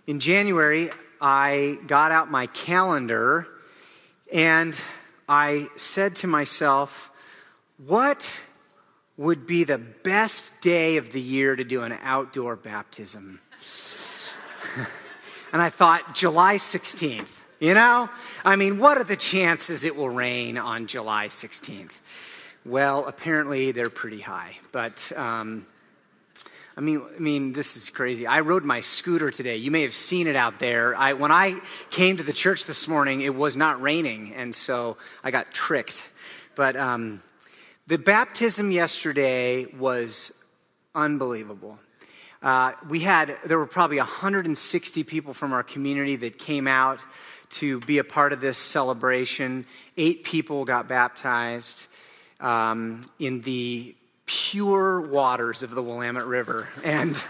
In January, I got out my calendar and I said to myself, what would be the best day of the year to do an outdoor baptism? And I thought, July 16th, you know? I mean, what are the chances it will rain on July 16th? Well, apparently they're pretty high, but I mean, this is crazy. I rode my scooter today. You may have seen it out there. When I came to the church this morning, it was not raining, and so I got tricked. But the baptism yesterday was unbelievable. There were probably 160 people from our community that came out to be a part of this celebration. 8 people got baptized in the pure waters of the Willamette River. And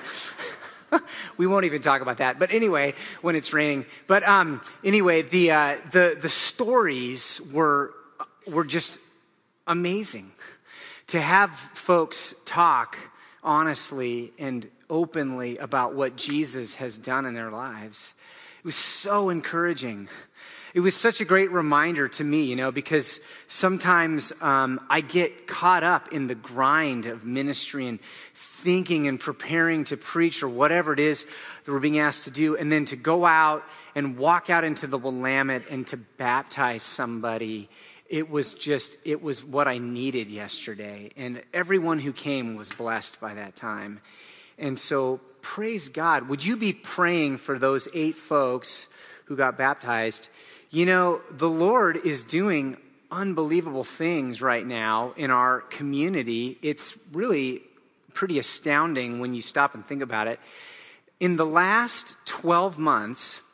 we won't even talk about that. But anyway, when it's raining. But anyway, the stories were just amazing. To have folks talk honestly and openly about what Jesus has done in their lives. It was so encouraging. It was such a great reminder to me, because sometimes I get caught up in the grind of ministry and thinking and preparing to preach or whatever it is that we're being asked to do, and then to go out and walk out into the Willamette and to baptize somebody. It was what I needed yesterday, and everyone who came was blessed by that time. And so, praise God. Would you be praying for those 8 folks who got baptized? The Lord is doing unbelievable things right now in our community. It's really pretty astounding when you stop and think about it. In the last 12 months,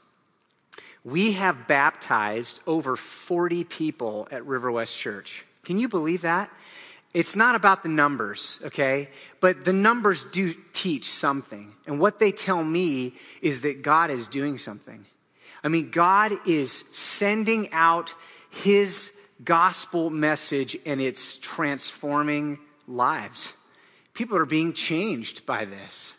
we have baptized over 40 people at River West Church. Can you believe that? It's not about the numbers, okay? But the numbers do teach something. And what they tell me is that God is doing something. I mean, God is sending out his gospel message, and it's transforming lives. People are being changed by this.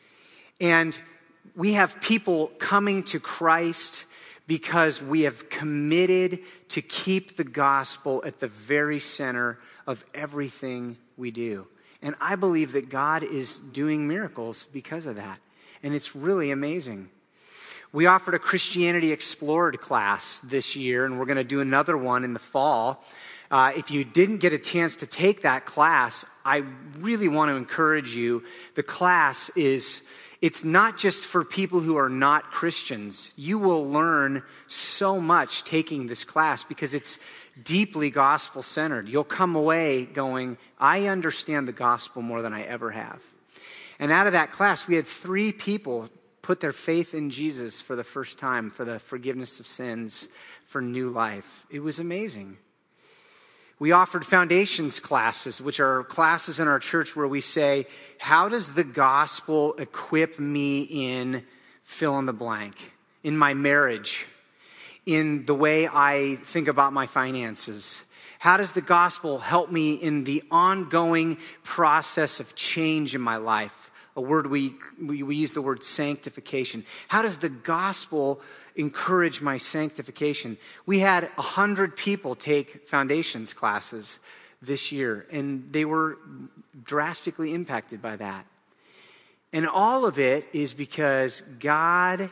And we have people coming to Christ because we have committed to keep the gospel at the very center of everything we do. And I believe that God is doing miracles because of that. And it's really amazing. We offered a Christianity Explored class this year, and we're going to do another one in the fall. If you didn't get a chance to take that class, I really want to encourage you. The class it's not just for people who are not Christians. You will learn so much taking this class because it's deeply gospel-centered. You'll come away going, I understand the gospel more than I ever have. And out of that class, we had 3 people put their faith in Jesus for the first time, for the forgiveness of sins, for new life. It was amazing. We offered foundations classes, which are classes in our church where we say, how does the gospel equip me in fill in the blank, in my marriage, in the way I think about my finances? How does the gospel help me in the ongoing process of change in my life? A word we use the word sanctification. How does the gospel encourage my sanctification? We had 100 people take foundations classes this year, and they were drastically impacted by that. And all of it is because God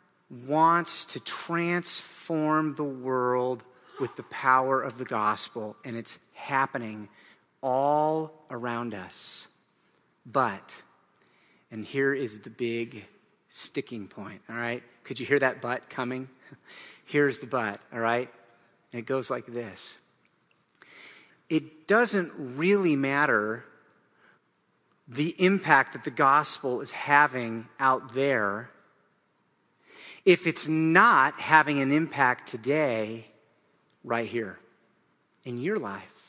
wants to transform the world with the power of the gospel, and it's happening all around us. But, and here is the big sticking point, all right? Could you hear that but coming? Here's the but, all right? And it goes like this. It doesn't really matter the impact that the gospel is having out there if it's not having an impact today right here in your life,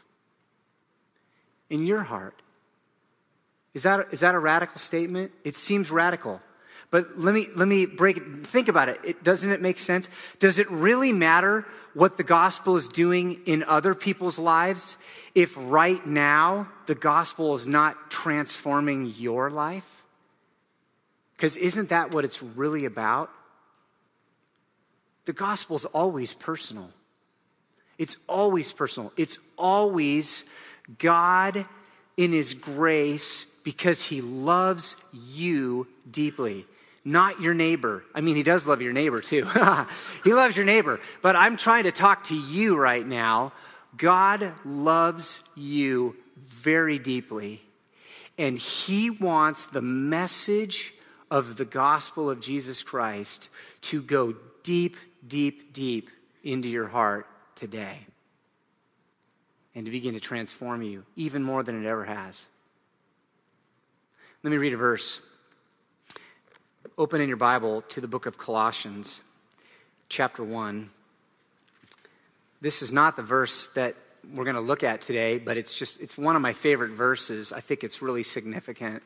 in your heart. Is that a radical statement? It seems radical. But let me break it. Think about it. Doesn't it make sense? Does it really matter what the gospel is doing in other people's lives if right now the gospel is not transforming your life? Because isn't that what it's really about? The gospel is always personal. It's always personal. It's always God in his grace because he loves you deeply, not your neighbor. I mean, he does love your neighbor too. He loves your neighbor. But I'm trying to talk to you right now. God loves you very deeply, and he wants the message of the gospel of Jesus Christ to go deep, deep, deep into your heart today and to begin to transform you even more than it ever has. Let me read a verse. Open in your Bible to the book of Colossians, chapter 1. This is not the verse that we're going to look at today, but it's one of my favorite verses. I think it's really significant.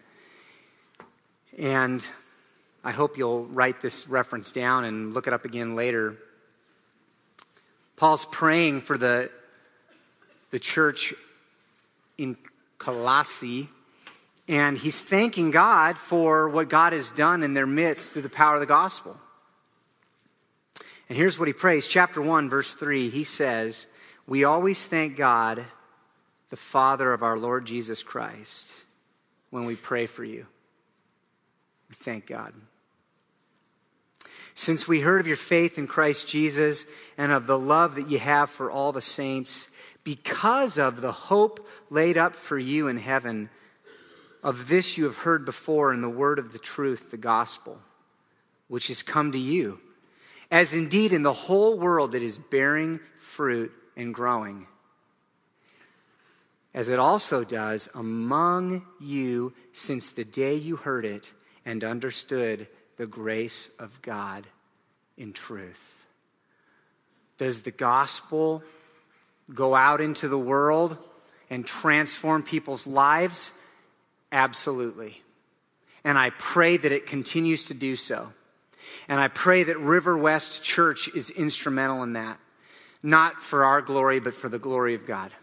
And I hope you'll write this reference down and look it up again later. Paul's praying for the church in Colossae, and he's thanking God for what God has done in their midst through the power of the gospel. And here's what he prays. Chapter 1, verse 3, he says, "We always thank God, the Father of our Lord Jesus Christ, when we pray for you." We thank God. "Since we heard of your faith in Christ Jesus and of the love that you have for all the saints, because of the hope laid up for you in heaven, of this you have heard before in the word of the truth, the gospel, which has come to you, as indeed in the whole world it is bearing fruit and growing, as it also does among you since the day you heard it and understood the grace of God in truth." Does the gospel go out into the world and transform people's lives? Absolutely. And I pray that it continues to do so. And I pray that River West Church is instrumental in that. Not for our glory, but for the glory of God.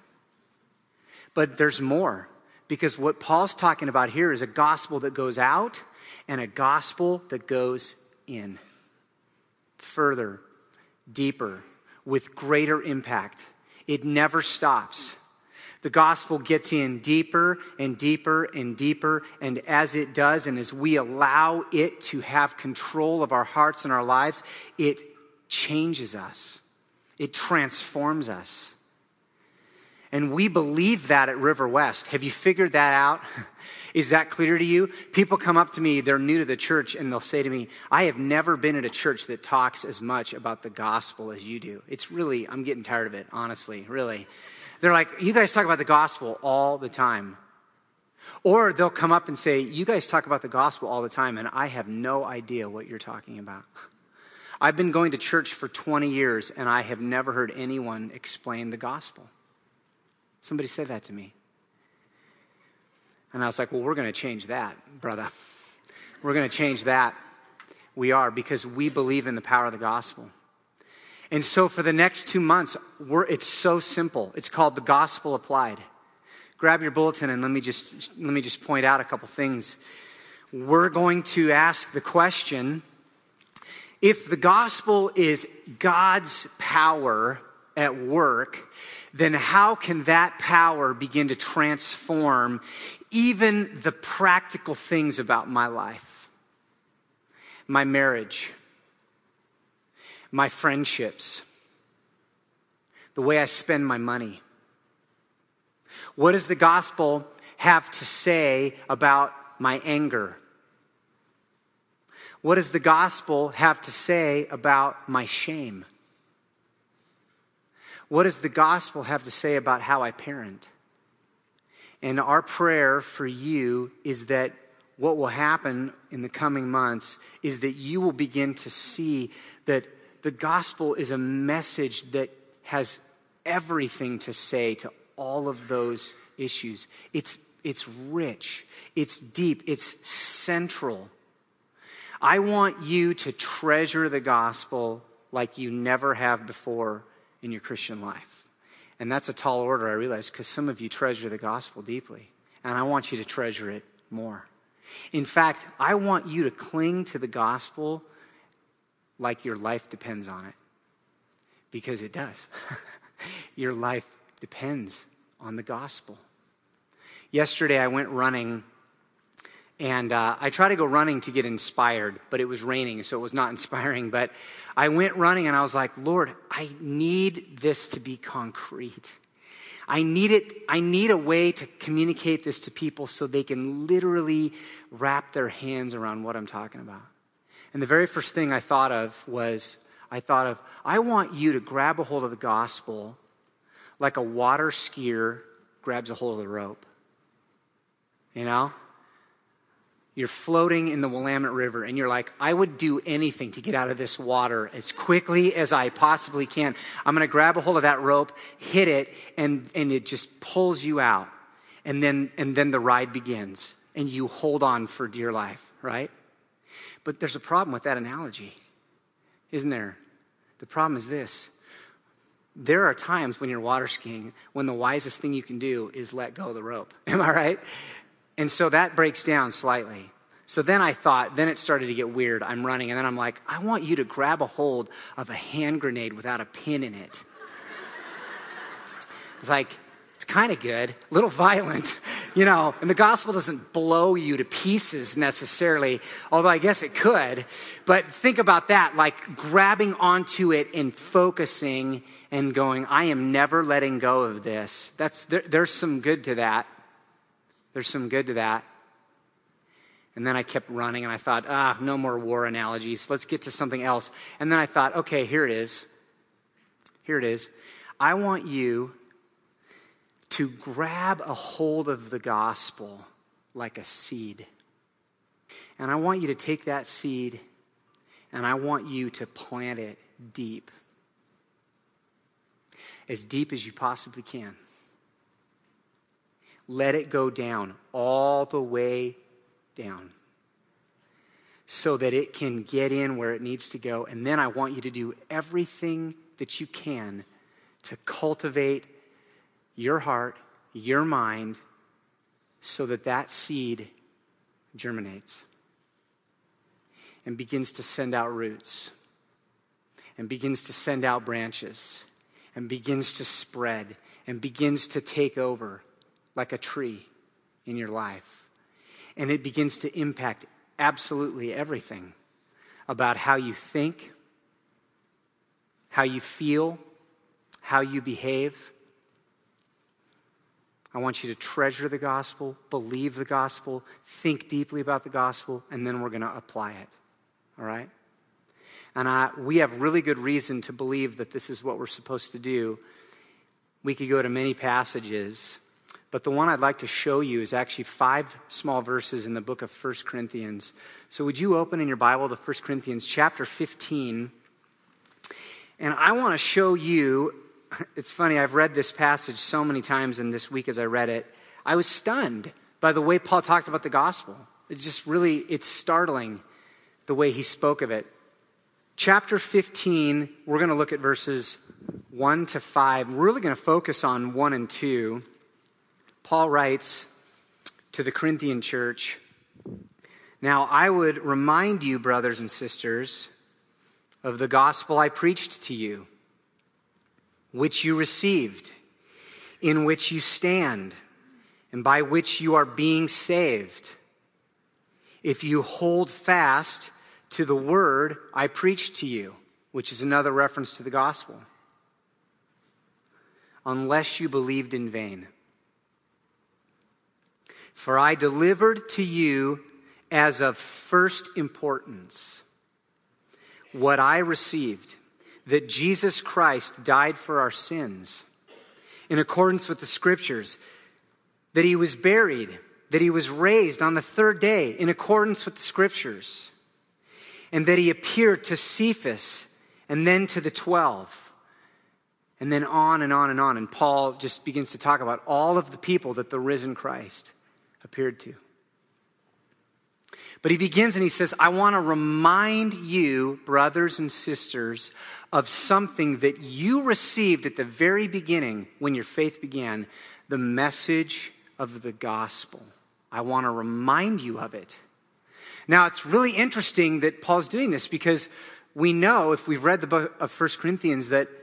But there's more. Because what Paul's talking about here is a gospel that goes out and a gospel that goes in. Further, deeper, with greater impact. It never stops. The gospel gets in deeper and deeper and deeper, and as it does, and as we allow it to have control of our hearts and our lives, it changes us. It transforms us. And we believe that at River West. Have you figured that out? Is that clear to you? People come up to me, they're new to the church, and they'll say to me, "I have never been at a church that talks as much about the gospel as you do." It's really, I'm getting tired of it, honestly, really. They're like, "You guys talk about the gospel all the time." Or they'll come up and say, "You guys talk about the gospel all the time, and I have no idea what you're talking about. I've been going to church for 20 years, and I have never heard anyone explain the gospel." Somebody said that to me. And I was like, "Well, we're going to change that, brother. We're going to change that." We are, because we believe in the power of the gospel. And so for the next 2 months, it's so simple. It's called The Gospel Applied. Grab your bulletin and let me just point out a couple things. We're going to ask the question, if the gospel is God's power at work, then how can that power begin to transform even the practical things about my life? My marriage, my friendships, the way I spend my money. What does the gospel have to say about my anger? What does the gospel have to say about my shame? What does the gospel have to say about how I parent? And our prayer for you is that what will happen in the coming months is that you will begin to see that the gospel is a message that has everything to say to all of those issues. It's rich, it's deep, it's central. I want you to treasure the gospel like you never have before in your Christian life. And that's a tall order, I realize, because some of you treasure the gospel deeply. And I want you to treasure it more. In fact, I want you to cling to the gospel like your life depends on it. because it does. Your life depends on the gospel. Yesterday I went running, and I try to go running to get inspired, but it was raining, so it was not inspiring. But I went running, and I was like, Lord, I need this to be concrete. I need a way to communicate this to people so they can literally wrap their hands around what I'm talking about. And the very first thing I thought of was, I want you to grab a hold of the gospel like a water skier grabs a hold of the rope. You know? You're floating in the Willamette River, and you're like, I would do anything to get out of this water as quickly as I possibly can. I'm going to grab a hold of that rope, hit it, and it just pulls you out. And then the ride begins, and you hold on for dear life, right? But there's a problem with that analogy, isn't there? The problem is this. There are times when you're water skiing when the wisest thing you can do is let go of the rope. Am I right? And so that breaks down slightly. So then it started to get weird. I'm running, and then I'm like, I want you to grab a hold of a hand grenade without a pin in it. It's like, it's kind of good, a little violent, and the gospel doesn't blow you to pieces necessarily, although I guess it could. But think about that, like grabbing onto it and focusing and going, I am never letting go of this. There's some good to that. There's some good to that. And then I kept running, and I thought, no more war analogies. Let's get to something else. And then I thought, okay, here it is. Here it is. I want you to grab a hold of the gospel like a seed. And I want you to take that seed, and I want you to plant it deep. As deep as you possibly can. Let it go down, all the way down, so that it can get in where it needs to go. And then I want you to do everything that you can to cultivate your heart, your mind, so that that seed germinates and begins to send out roots and begins to send out branches and begins to spread and begins to take over like a tree in your life. And it begins to impact absolutely everything about how you think, how you feel, how you behave. I want you to treasure the gospel, believe the gospel, think deeply about the gospel, and then we're going to apply it. All right? And we have really good reason to believe that this is what we're supposed to do. We could go to many passages, but the one I'd like to show you is actually 5 small verses in the book of 1 Corinthians. So would you open in your Bible to 1 Corinthians chapter 15? And I want to show you, it's funny, I've read this passage so many times, and this week as I read it, I was stunned by the way Paul talked about the gospel. It's startling the way he spoke of it. Chapter 15, we're going to look at verses 1 to 5. We're really going to focus on 1 and 2. Paul writes to the Corinthian church, "Now I would remind you, brothers and sisters, of the gospel I preached to you, which you received, in which you stand, and by which you are being saved, if you hold fast to the word I preached to you," which is another reference to the gospel, "unless you believed in vain. For I delivered to you as of first importance what I received, that Jesus Christ died for our sins, in accordance with the Scriptures, that he was buried, that he was raised on the 3rd day, in accordance with the Scriptures, and that he appeared to Cephas, and then to the 12. And then on and on and on. And Paul just begins to talk about all of the people that the risen Christ appeared to. But he begins and he says, I want to remind you, brothers and sisters, of something that you received at the very beginning when your faith began, the message of the gospel. I want to remind you of it. Now, it's really interesting that Paul's doing this because we know, if we've read the book of 1 Corinthians, that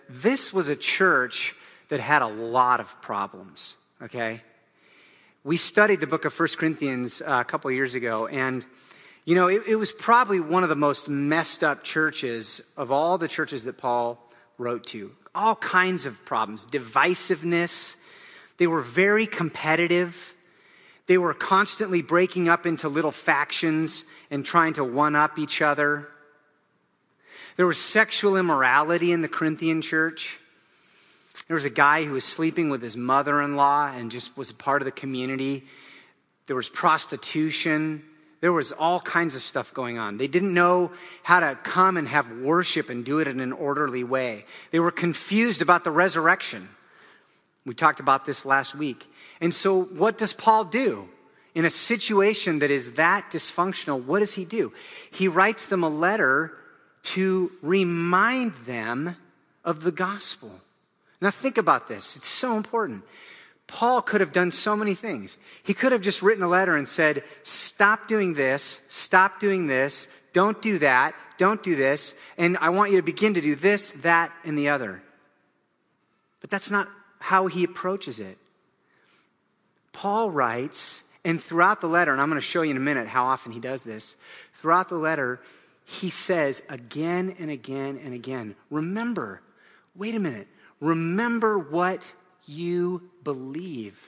this was a church that had a lot of problems, okay? We studied the book of 1 Corinthians a couple years ago, and it was probably one of the most messed up churches of all the churches that Paul wrote to. All kinds of problems, divisiveness. They were very competitive. They were constantly breaking up into little factions and trying to one-up each other. There was sexual immorality in the Corinthian church. There was a guy who was sleeping with his mother-in-law and just was a part of the community. There was prostitution. There was all kinds of stuff going on. They didn't know how to come and have worship and do it in an orderly way. They were confused about the resurrection. We talked about this last week. And so what does Paul do? In a situation that is that dysfunctional, what does he do? He writes them a letter to remind them of the gospel. Now think about this. It's so important. Paul could have done so many things. He could have just written a letter and said, stop doing this, don't do that, don't do this, and I want you to begin to do this, that, and the other. But that's not how he approaches it. Paul writes, and throughout the letter, and I'm going to show you in a minute how often he does this, throughout the letter, he says again and again and again, remember what you believe.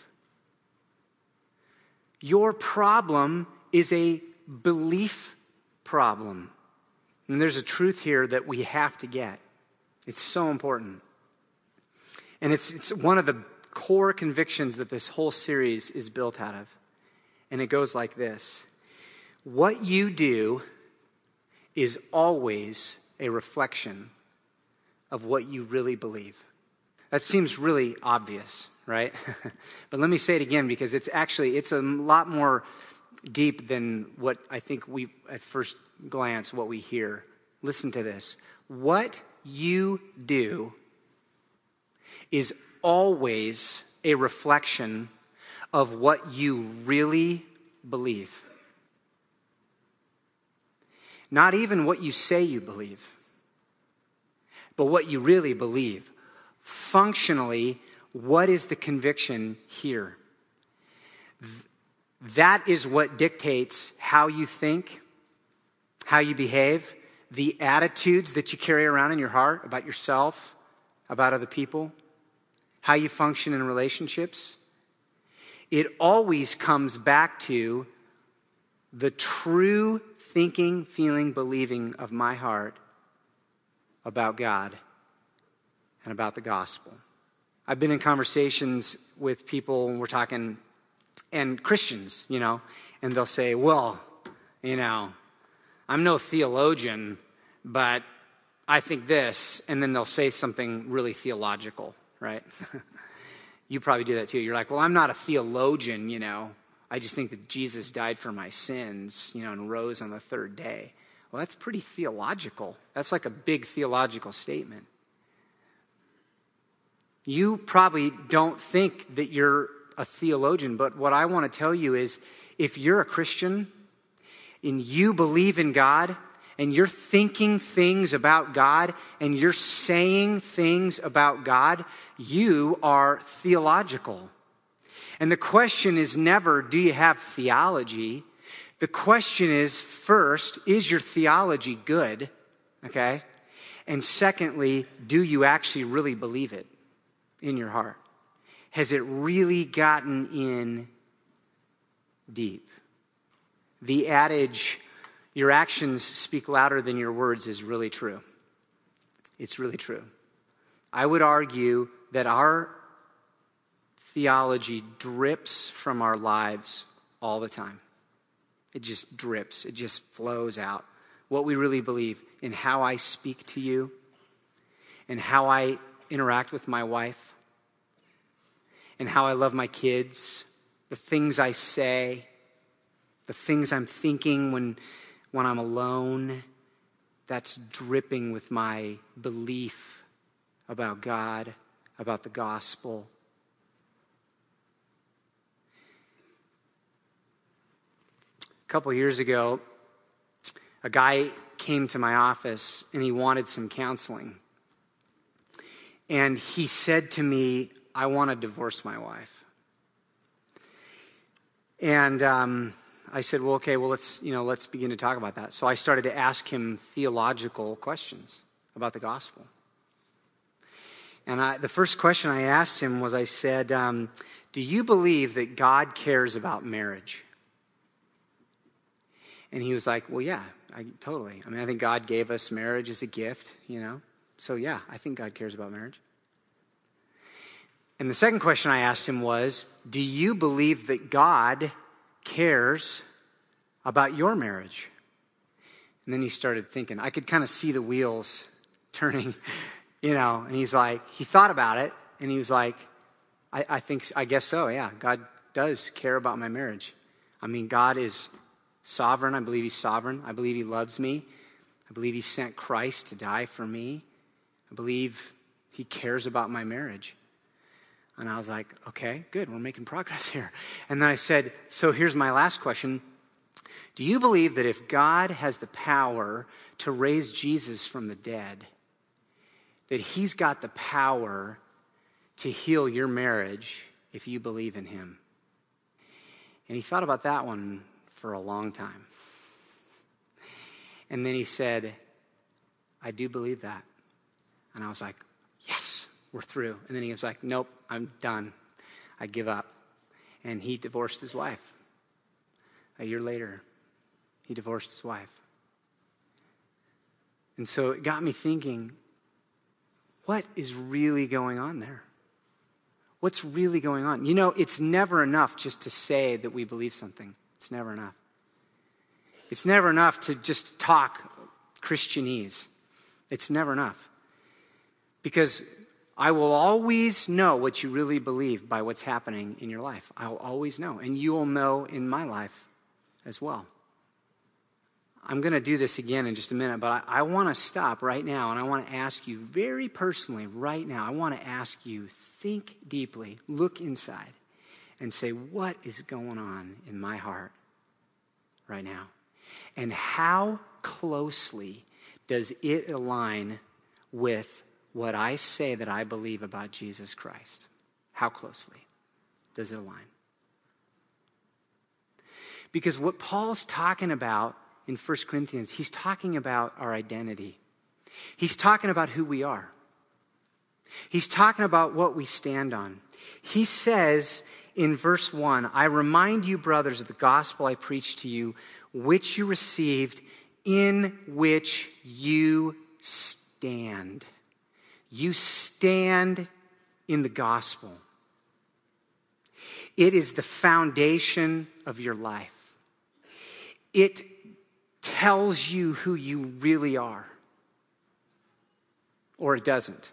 Your problem is a belief problem. And there's a truth here that we have to get. It's so important. And it's one of the core convictions that this whole series is built out of. And it goes like this. What you do is always a reflection of what you really believe. That seems really obvious, right? But let me say it again because it's a lot more deep than what I think we, at first glance, what we hear. Listen to this. What you do is always a reflection of what you really believe. Not even what you say you believe, but what you really believe. Functionally, what is the conviction here? That is what dictates how you think, how you behave, the attitudes that you carry around in your heart about yourself, about other people, how you function in relationships. It always comes back to the true thinking, feeling, believing of my heart about God and about the gospel. I've been in conversations with people, and we're talking, and Christians, and they'll say, well, I'm no theologian, but I think this, and then they'll say something really theological, right? You probably do that too. You're like, well, I'm not a theologian, I just think that Jesus died for my sins, and rose on the third day. Well, that's pretty theological. That's like a big theological statement. You probably don't think that you're a theologian, but what I want to tell you is if you're a Christian and you believe in God and you're thinking things about God and you're saying things about God, you are theological. And the question is never, do you have theology? The question is, first, is your theology good? Okay? And secondly, do you actually really believe it in your heart? Has it really gotten in deep? The adage, your actions speak louder than your words, is really true. It's really true. I would argue that our theology drips from our lives all the time. It just drips. It just flows out. What we really believe in how I speak to you and how I interact with my wife and how I love my kids, the things I say, the things I'm thinking when I'm alone, that's dripping with my belief about God, about the gospel. A couple years ago, a guy came to my office and he wanted some counseling. And he said to me, I want to divorce my wife. And I said, well, okay, well, let's begin to talk about that. So I started to ask him theological questions about the gospel. And the first question I asked him was, I said, do you believe that God cares about marriage? And he was like, well, yeah, totally. I mean, I think God gave us marriage as a gift, So yeah, I think God cares about marriage. And the second question I asked him was, do you believe that God cares about your marriage? And then he started thinking. I could kind of see the wheels turning, and he thought about it, and he was like, I guess so, yeah. God does care about my marriage. I mean, God is sovereign. I believe he's sovereign. I believe he loves me. I believe he sent Christ to die for me. I believe he cares about my marriage. And I was like, okay, good, we're making progress here. And then I said, so here's my last question. Do you believe that if God has the power to raise Jesus from the dead, that he's got the power to heal your marriage if you believe in him? And he thought about that one for a long time. And then he said, I do believe that. And I was like, yes, we're through. And then he was like, nope, I'm done. I give up. And he divorced his wife. A year later, he divorced his wife. And so it got me thinking, what is really going on there? What's really going on? It's never enough just to say that we believe something. It's never enough. It's never enough to just talk Christianese. It's never enough. Because I will always know what you really believe by what's happening in your life. I'll always know. And you will know in my life as well. I'm going to do this again in just a minute, but I want to stop right now, and I want to ask you very personally right now, I want to ask you, think deeply, look inside, and say, what is going on in my heart right now? And how closely does it align with what I say that I believe about Jesus Christ? How closely does it align? Because what Paul's talking about in 1 Corinthians, he's talking about our identity. He's talking about who we are. He's talking about what we stand on. He says in verse 1, I remind you, brothers, of the gospel I preached to you, which you received, in which you stand. You stand in the gospel. It is the foundation of your life. It tells you who you really are. Or it doesn't.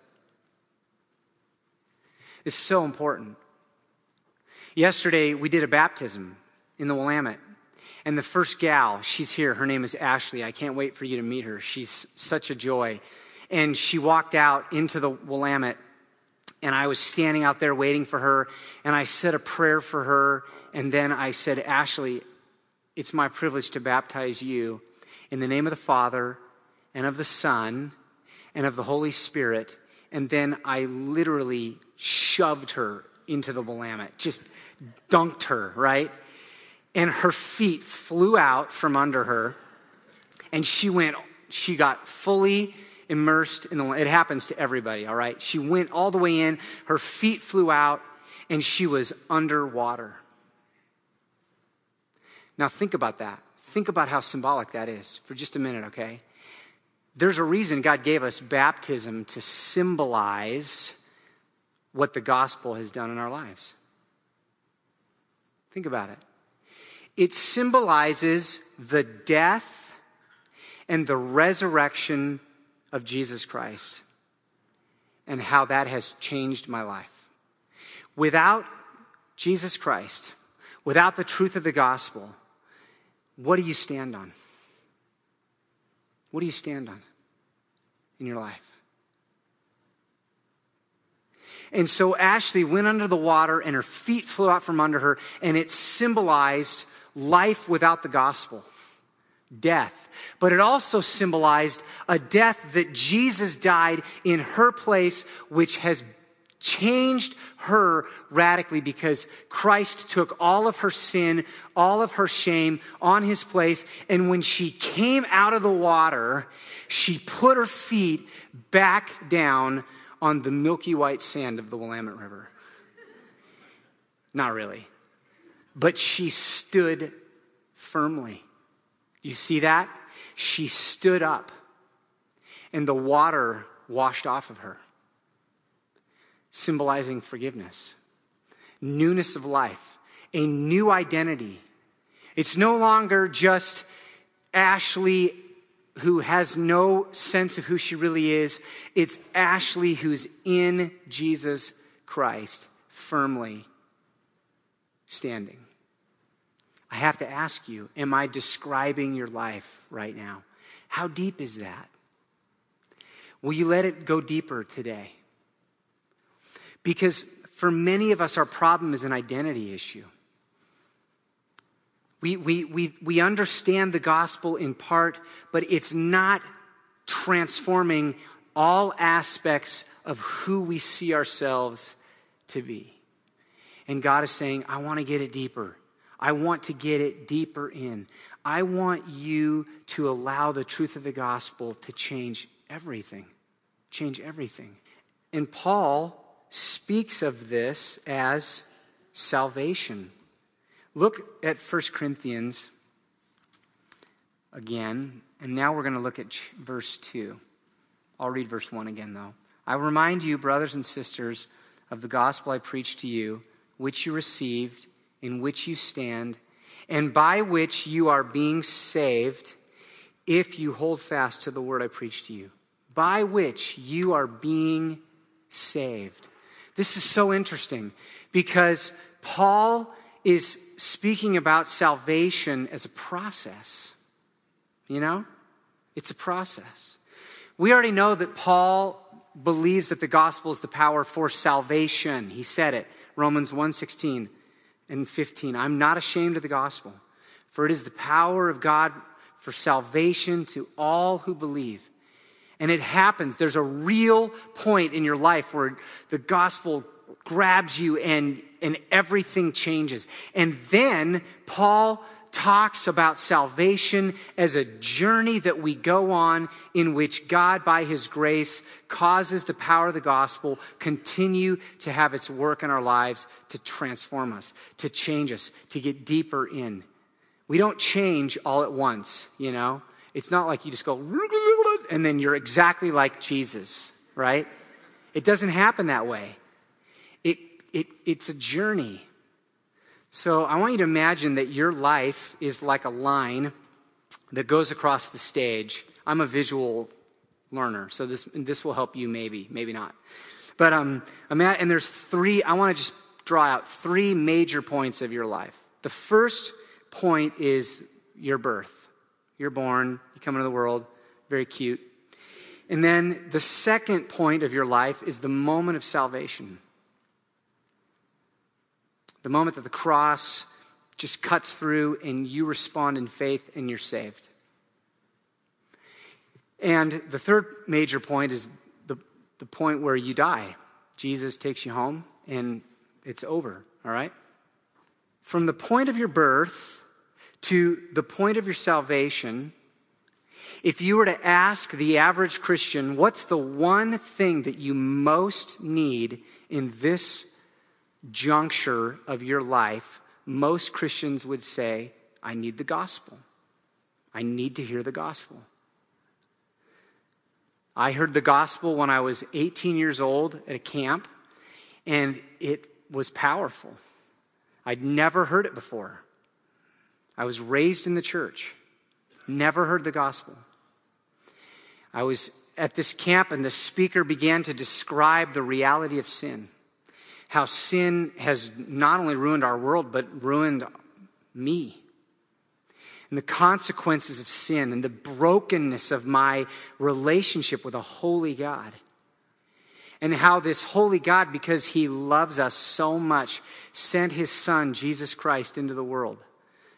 It's so important. Yesterday, we did a baptism in the Willamette. And the first gal, she's here. Her name is Ashley. I can't wait for you to meet her. She's such a joy. And she walked out into the Willamette. And I was standing out there waiting for her. And I said a prayer for her. And then I said, Ashley, it's my privilege to baptize you in the name of the Father and of the Son and of the Holy Spirit. And then I literally shoved her into the Willamette, just dunked her, right? And her feet flew out from under her. And she got fully immersed in the Willamette. It happens to everybody, all right? She went all the way in, her feet flew out, and she was underwater. Now think about that. Think about how symbolic that is for just a minute, okay? There's a reason God gave us baptism to symbolize what the gospel has done in our lives. Think about it. It symbolizes the death and the resurrection of Jesus Christ and how that has changed my life. Without Jesus Christ, without the truth of the gospel, what do you stand on? What do you stand on in your life? And so Ashley went under the water and her feet flew out from under her, and it symbolized life without the gospel, death. But it also symbolized a death that Jesus died in her place, which has changed her radically because Christ took all of her sin, all of her shame on his place. And when she came out of the water, she put her feet back down on the milky white sand of the Willamette River. Not really. But she stood firmly. You see that? She stood up and the water washed off of her, symbolizing forgiveness, newness of life, a new identity. It's no longer just Ashley who has no sense of who she really is. It's Ashley who's in Jesus Christ, firmly standing. I have to ask you, am I describing your life right now? How deep is that? Will you let it go deeper today? Because for many of us, our problem is an identity issue. We understand the gospel in part, but it's not transforming all aspects of who we see ourselves to be. And God is saying, I want to get it deeper. I want to get it deeper in. I want you to allow the truth of the gospel to change everything. Change everything. And Paul speaks of this as salvation. Look at 1 Corinthians again, and now we're going to look at verse 2. I'll read verse 1 again, though. I remind you, brothers and sisters, of the gospel I preached to you, which you received, in which you stand, and by which you are being saved, if you hold fast to the word I preached to you. By which you are being saved. This is so interesting because Paul is speaking about salvation as a process. You know? It's a process. We already know that Paul believes that the gospel is the power for salvation. He said it, Romans 1:16 and 15. I'm not ashamed of the gospel, for it is the power of God for salvation to all who believe. And it happens. There's a real point in your life where the gospel grabs you and everything changes. And then Paul talks about salvation as a journey that we go on in which God, by his grace, causes the power of the gospel continue to have its work in our lives to transform us, to change us, to get deeper in. We don't change all at once, you know? It's not like you just go, and then you're exactly like Jesus, right? It doesn't happen that way. It's a journey. So I want you to imagine that your life is like a line that goes across the stage. I'm a visual learner, so this will help you maybe not. But and there's three, I want to just draw out three major points of your life. The first point is your birth. You're born, you come into the world, very cute. And then the second point of your life is the moment of salvation. The moment that the cross just cuts through and you respond in faith and you're saved. And the third major point is the point where you die. Jesus takes you home and it's over, all right? From the point of your birth to the point of your salvation, if you were to ask the average Christian, what's the one thing that you most need in this juncture of your life, most Christians would say, I need the gospel. I need to hear the gospel. I heard the gospel when I was 18 years old at a camp, and it was powerful. I'd never heard it before. I was raised in the church, never heard the gospel. I was at this camp, and the speaker began to describe the reality of sin. How sin has not only ruined our world, but ruined me. And the consequences of sin and the brokenness of my relationship with a holy God. And how this holy God, because he loves us so much, sent his son, Jesus Christ, into the world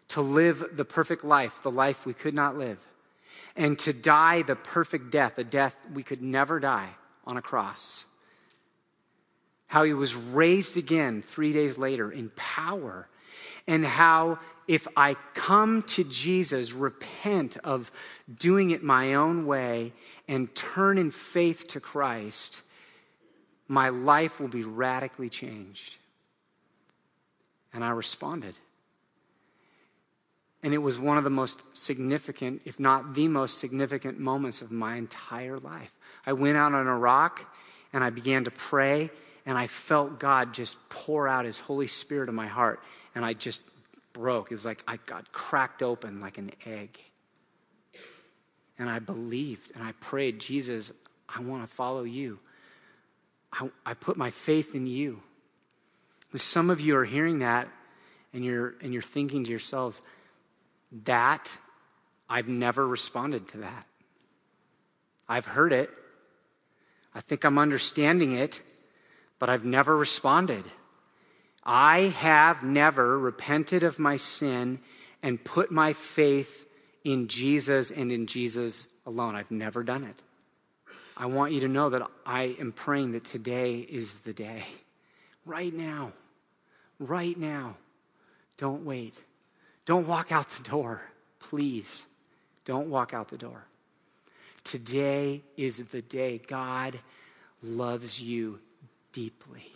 to live the perfect life, the life we could not live, and to die the perfect death, a death we could never die on a cross. How he was raised again 3 days later in power, and how if I come to Jesus, repent of doing it my own way, and turn in faith to Christ, my life will be radically changed. And I responded. And it was one of the most significant, if not the most significant moments of my entire life. I went out on a rock and I began to pray, and I felt God just pour out his Holy Spirit in my heart, and I just broke. It was like I got cracked open like an egg. And I believed and I prayed, Jesus, I want to follow you. I put my faith in you. And some of you are hearing that and you're thinking to yourselves, that I've never responded to that. I've heard it. I think I'm understanding it, but I've never responded. I have never repented of my sin and put my faith in Jesus and in Jesus alone. I've never done it. I want you to know that I am praying that today is the day. Right now. Right now. Don't wait. Don't walk out the door. Please, don't walk out the door. Today is the day. God loves you deeply.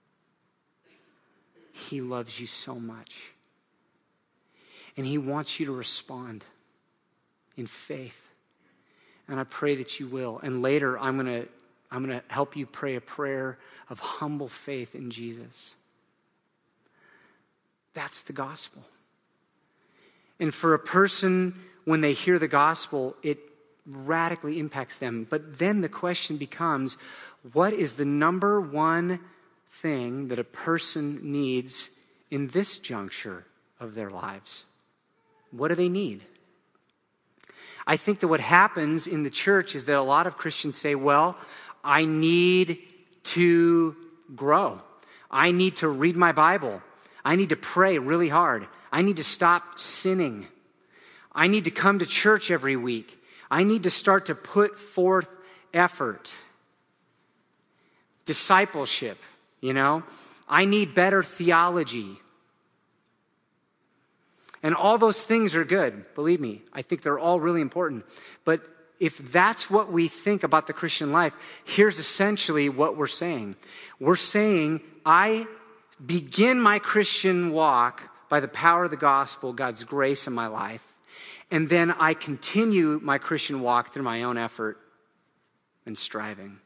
He loves you so much. And he wants you to respond in faith. And I pray that you will. And later I'm going to help you pray a prayer of humble faith in Jesus. That's the gospel. And for a person, when they hear the gospel, it radically impacts them. But then the question becomes, what is the number one thing that a person needs in this juncture of their lives? What do they need? I think that what happens in the church is that a lot of Christians say, well, I need to grow. I need to read my Bible. I need to pray really hard. I need to stop sinning. I need to come to church every week. I need to start to put forth effort. Discipleship, I need better theology. And all those things are good, believe me. I think they're all really important. But if that's what we think about the Christian life, here's essentially what we're saying. We're saying, I begin my Christian walk by the power of the gospel, God's grace in my life. And then I continue my Christian walk through my own effort and striving.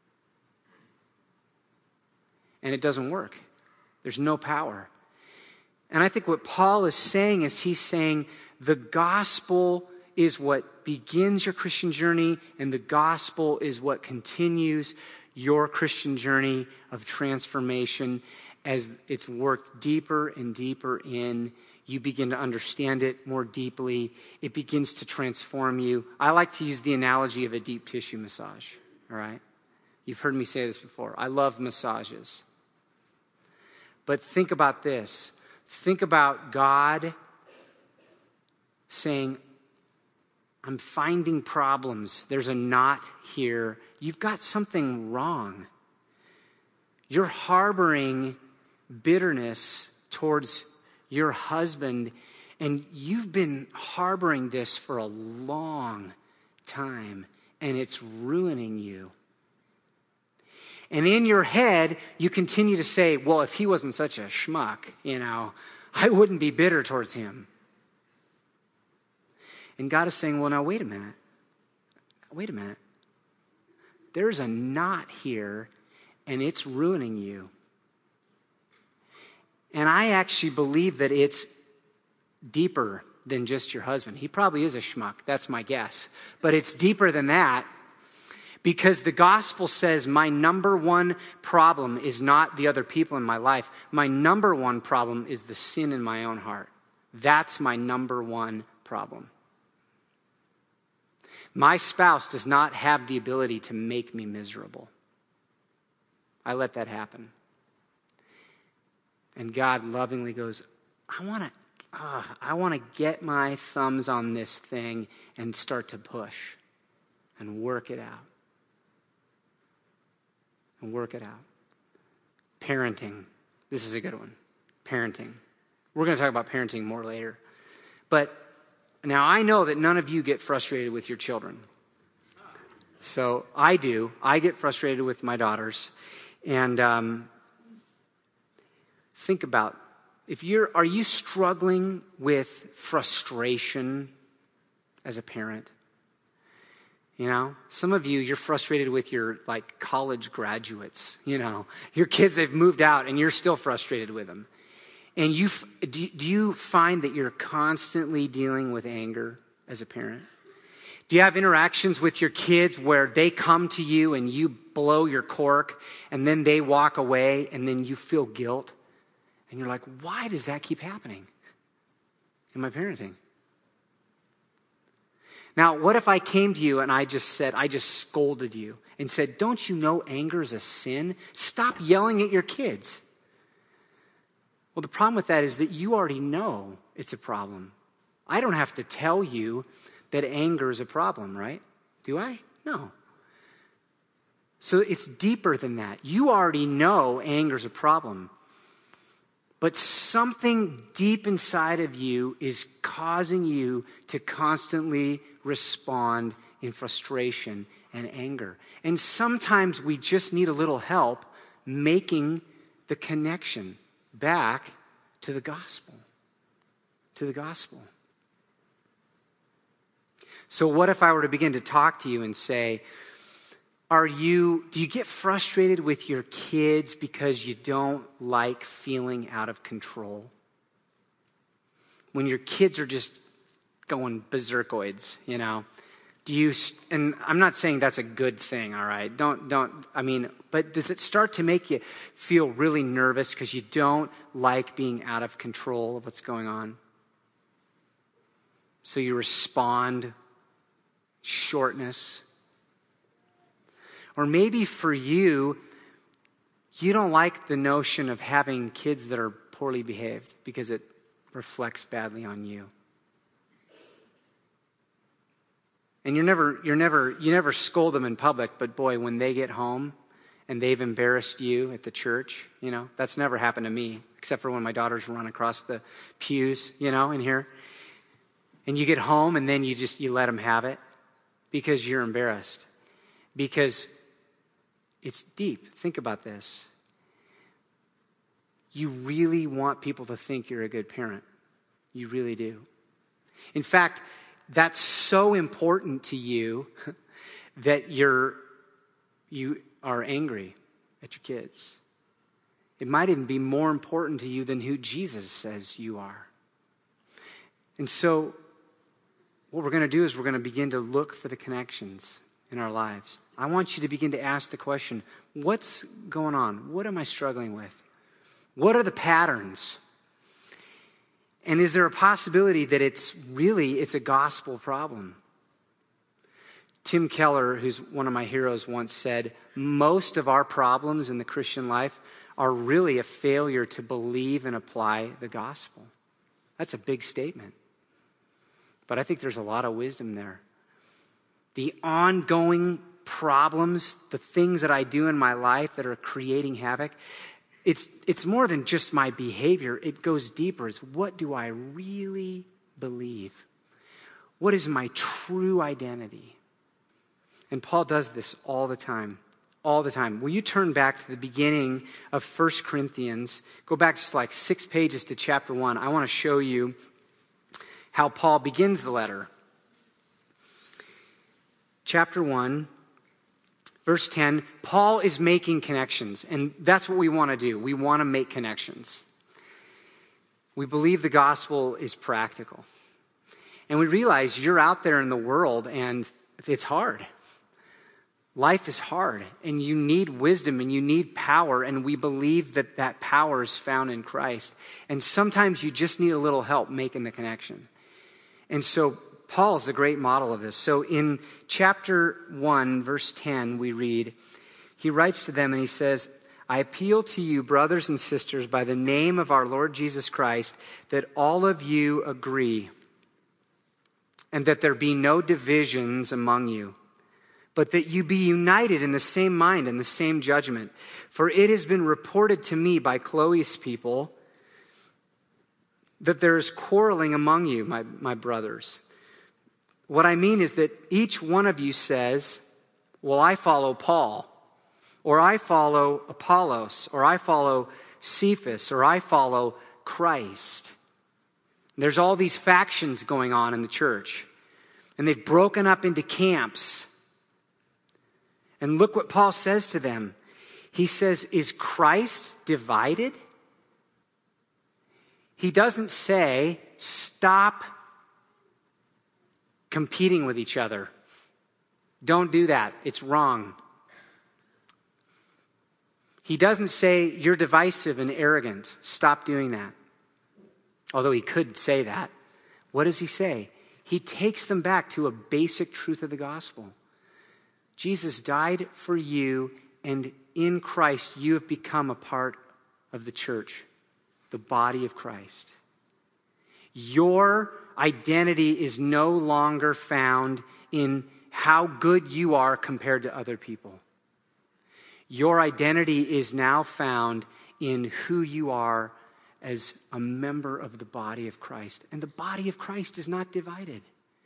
And it doesn't work. There's no power. And I think what Paul is saying is he's saying the gospel is what begins your Christian journey, and the gospel is what continues your Christian journey of transformation. As it's worked deeper and deeper in, you begin to understand it more deeply. It begins to transform you. I like to use the analogy of a deep tissue massage, all right? You've heard me say this before. I love massages. But think about this. Think about God saying, I'm finding problems. There's a knot here. You've got something wrong. You're harboring bitterness towards your husband, and you've been harboring this for a long time, and it's ruining you. And in your head, you continue to say, well, if he wasn't such a schmuck, I wouldn't be bitter towards him. And God is saying, well, now, wait a minute. Wait a minute. There's a knot here, and it's ruining you. And I actually believe that it's deeper than just your husband. He probably is a schmuck. That's my guess. But it's deeper than that. Because the gospel says my number one problem is not the other people in my life. My number one problem is the sin in my own heart. That's my number one problem. My spouse does not have the ability to make me miserable. I let that happen. And God lovingly goes, I want I want to get my thumbs on this thing and start to push and work it out. And work it out. Parenting. This is a good one. Parenting. We're going to talk about parenting more later. But now I know that none of you get frustrated with your children. So I do. I get frustrated with my daughters. And think about, are you struggling with frustration as a parent? You know, some of you, you're frustrated with your college graduates. You know, your kids, they've moved out and you're still frustrated with them. And do you find that you're constantly dealing with anger as a parent? Do you have interactions with your kids where they come to you and you blow your cork and then they walk away and then you feel guilt? And you're like, why does that keep happening in my parenting? Now, what if I came to you and I just scolded you and said, don't you know anger is a sin? Stop yelling at your kids. Well, the problem with that is that you already know it's a problem. I don't have to tell you that anger is a problem, right? Do I? No. So it's deeper than that. You already know anger is a problem. But something deep inside of you is causing you to constantly respond in frustration and anger. And sometimes we just need a little help making the connection back to the gospel. To the gospel. So what if I were to begin to talk to you and say, do you get frustrated with your kids because you don't like feeling out of control? When your kids are just going berserkoids, you know, and I'm not saying that's a good thing, all right? But does it start to make you feel really nervous because you don't like being out of control of what's going on? So you respond, shortness. Or maybe for you, you don't like the notion of having kids that are poorly behaved because it reflects badly on you. And you never scold them in public, but boy, when they get home and they've embarrassed you at the church, you know, that's never happened to me, except for when my daughters run across the pews, you know, in here. And you get home and then you let them have it because you're embarrassed. Because it's deep. Think about this. You really want people to think you're a good parent. You really do. In fact, that's so important to you that you are angry at your kids. It might even be more important to you than who Jesus says you are. And so what we're going to do is we're going to begin to look for the connections in our lives. I want you to begin to ask the question, what's going on? What am I struggling with? What are the patterns? And is there a possibility that it's a gospel problem? Tim Keller, who's one of my heroes, once said, most of our problems in the Christian life are really a failure to believe and apply the gospel. That's a big statement. But I think there's a lot of wisdom there. The ongoing problems, the things that I do in my life that are creating havoc, it's more than just my behavior. It goes deeper. It's what do I really believe? What is my true identity? And Paul does this all the time. All the time. Will you turn back to the beginning of 1 Corinthians? Go back just 6 pages to chapter 1. I want to show you how Paul begins the letter. Chapter 1, verse 10, Paul is making connections, and that's what we want to do. We want to make connections. We believe the gospel is practical. And we realize you're out there in the world, and it's hard. Life is hard, and you need wisdom, and you need power, and we believe that power is found in Christ. And sometimes you just need a little help making the connection. And so Paul is a great model of this. So in chapter 1, verse 10, we read, he writes to them and he says, I appeal to you, brothers and sisters, by the name of our Lord Jesus Christ, that all of you agree, and that there be no divisions among you, but that you be united in the same mind and the same judgment. For it has been reported to me by Chloe's people that there is quarreling among you, my brothers. What I mean is that each one of you says, well, I follow Paul, or I follow Apollos, or I follow Cephas, or I follow Christ. There's all these factions going on in the church, and they've broken up into camps. And look what Paul says to them. He says, is Christ divided? He doesn't say, stop competing with each other. Don't do that. It's wrong. He doesn't say, you're divisive and arrogant. Stop doing that. Although he could say that. What does he say? He takes them back to a basic truth of the gospel. Jesus died for you, and in Christ you have become a part of the church, the body of Christ. Your identity is no longer found in how good you are compared to other people. Your identity is now found in who you are as a member of the body of Christ. And the body of Christ is not divided.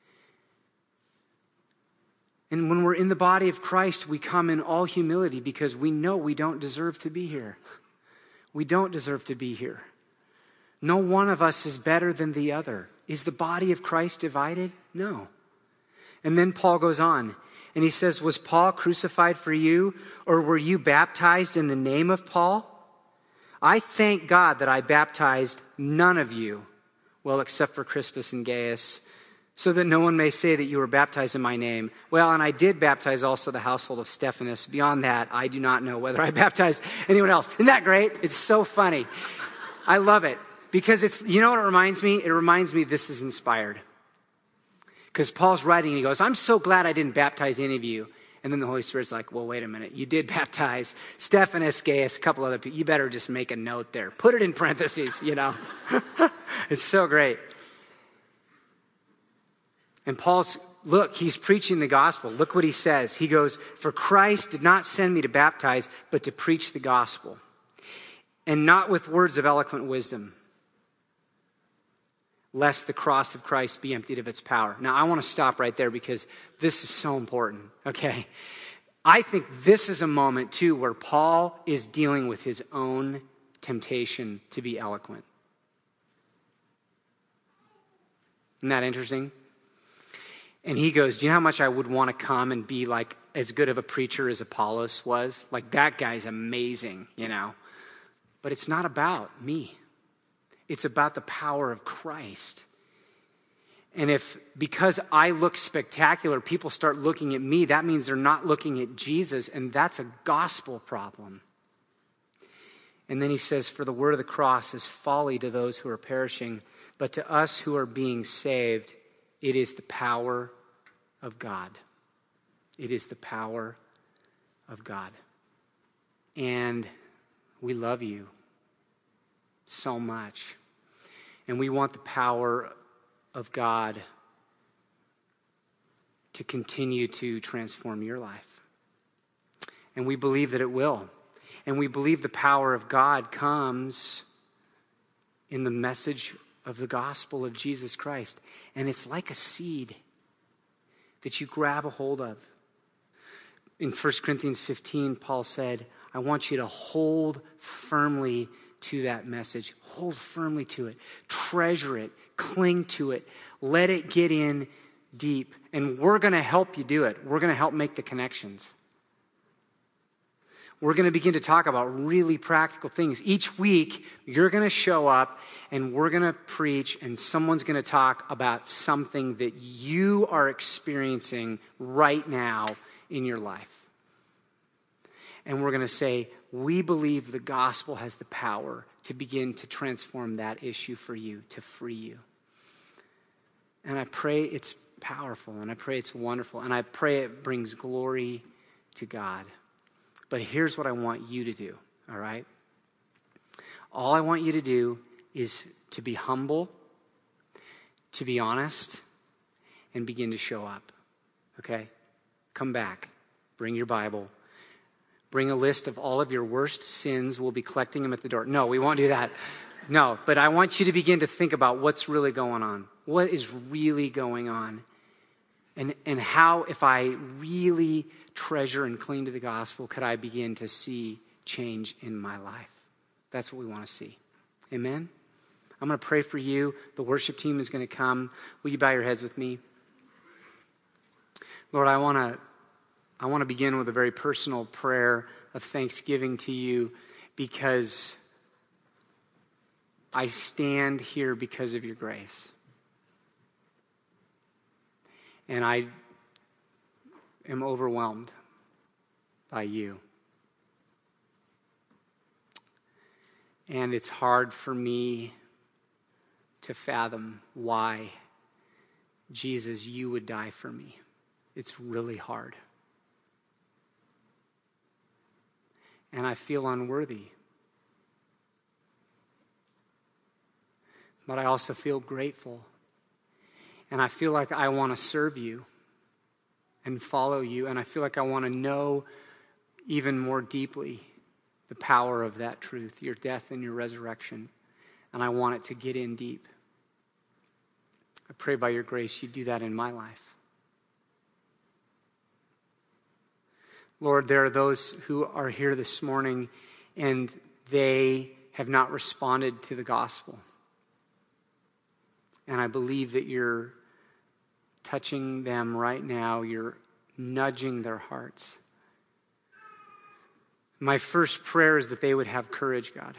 And when we're in the body of Christ, we come in all humility because we know we don't deserve to be here. We don't deserve to be here. No one of us is better than the other. Is the body of Christ divided? No. And then Paul goes on and he says, was Paul crucified for you, or were you baptized in the name of Paul? I thank God that I baptized none of you, well, except for Crispus and Gaius, so that no one may say that you were baptized in my name. Well, and I did baptize also the household of Stephanas. Beyond that, I do not know whether I baptized anyone else. Isn't that great? It's so funny. I love it. Because it's, you know what it reminds me? It reminds me this is inspired. Because Paul's writing and he goes, I'm so glad I didn't baptize any of you. And then the Holy Spirit's like, well, wait a minute. You did baptize Stephanas, Gaius, a couple other people. You better just make a note there. Put it in parentheses, you know. It's so great. And look, he's preaching the gospel. Look what he says. He goes, for Christ did not send me to baptize, but to preach the gospel. And not with words of eloquent wisdom, lest the cross of Christ be emptied of its power. Now, I want to stop right there because this is so important, okay? I think this is a moment, too, where Paul is dealing with his own temptation to be eloquent. Isn't that interesting? And he goes, do you know how much I would want to come and be like as good of a preacher as Apollos was? Like, that guy's amazing, you know? But it's not about me. It's about the power of Christ. And if, because I look spectacular, people start looking at me, that means they're not looking at Jesus, and that's a gospel problem. And then he says, for the word of the cross is folly to those who are perishing, but to us who are being saved, it is the power of God. It is the power of God. And we love you so much. And we want the power of God to continue to transform your life. And we believe that it will. And we believe the power of God comes in the message of the gospel of Jesus Christ. And it's like a seed that you grab a hold of. In 1 Corinthians 15, Paul said, I want you to hold firmly to that message. Hold firmly to it. Treasure it. Cling to it. Let it get in deep. And we're going to help you do it. We're going to help make the connections. We're going to begin to talk about really practical things. Each week, you're going to show up and we're going to preach and someone's going to talk about something that you are experiencing right now in your life. And we're going to say, we believe the gospel has the power to begin to transform that issue for you, to free you. And I pray it's powerful, and I pray it's wonderful, and I pray it brings glory to God. But here's what I want you to do. all right? All I want you to do is to be humble, to be honest, and begin to show up, okay? Come back. Bring your Bible. Bring a list of all of your worst sins. We'll be collecting them at the door. No, we won't do that. No, but I want you to begin to think about what's really going on. What is really going on? And how, if I really treasure and cling to the gospel, could I begin to see change in my life? That's what we want to see. Amen? I'm going to pray for you. The worship team is going to come. Will you bow your heads with me? Lord, I want to begin with a very personal prayer of thanksgiving to you, because I stand here because of your grace. And I am overwhelmed by you. And it's hard for me to fathom why, Jesus, you would die for me. It's really hard. And I feel unworthy. But I also feel grateful. And I feel like I want to serve you and follow you. And I feel like I want to know even more deeply the power of that truth, your death and your resurrection. And I want it to get in deep. I pray by your grace you do that in my life. Lord, there are those who are here this morning and they have not responded to the gospel. And I believe that you're touching them right now. You're nudging their hearts. My first prayer is that they would have courage, God.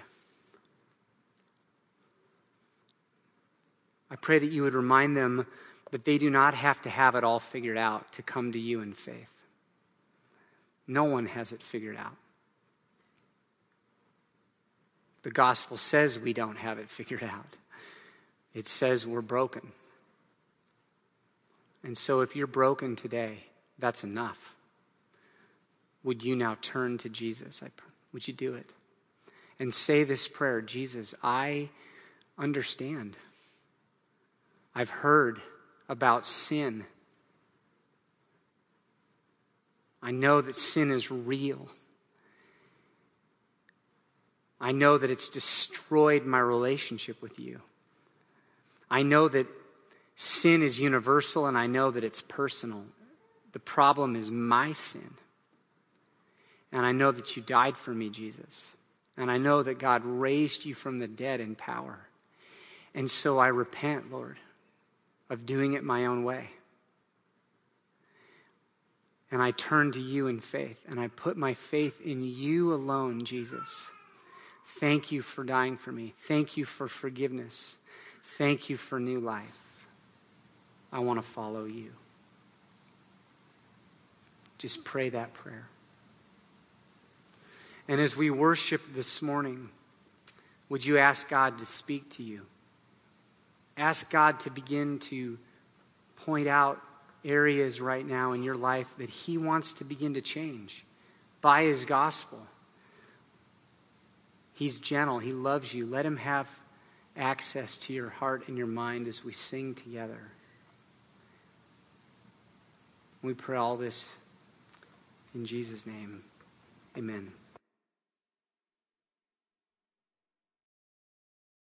I pray that you would remind them that they do not have to have it all figured out to come to you in faith. No one has it figured out. The gospel says we don't have it figured out. It says we're broken. And so if you're broken today, that's enough. Would you now turn to Jesus? Would you do it? And say this prayer, Jesus, I understand. I've heard about sin. I know that sin is real. I know that it's destroyed my relationship with you. I know that sin is universal, and I know that it's personal. The problem is my sin. And I know that you died for me, Jesus. And I know that God raised you from the dead in power. And so I repent, Lord, of doing it my own way. And I turn to you in faith, and I put my faith in you alone, Jesus. Thank you for dying for me. Thank you for forgiveness. Thank you for new life. I want to follow you. Just pray that prayer. And as we worship this morning, would you ask God to speak to you? Ask God to begin to point out areas right now in your life that he wants to begin to change by his gospel. He's gentle. He loves you. Let him have access to your heart and your mind as we sing together. We pray all this in Jesus' name. Amen.